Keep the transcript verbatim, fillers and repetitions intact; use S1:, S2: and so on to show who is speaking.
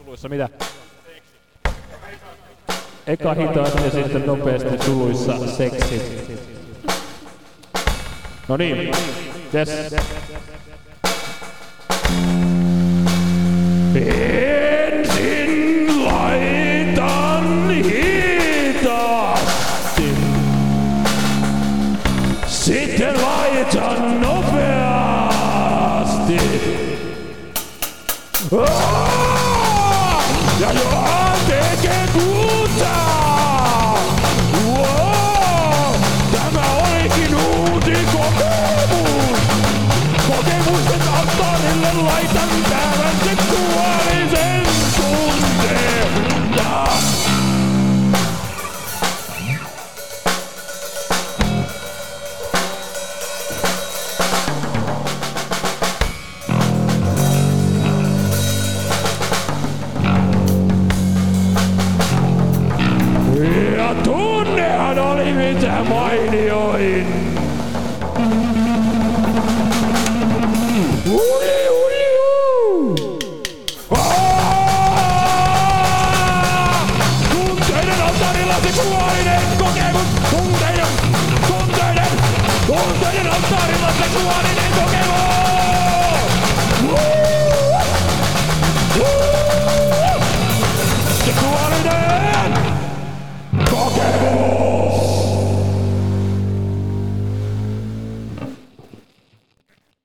S1: Suluissa mitä? Eka hitaasti ja sitten nopeasti suluissa seksi. No niin, yes. Ensin laitan hitaasti, sitten laitan nopeasti. Oh!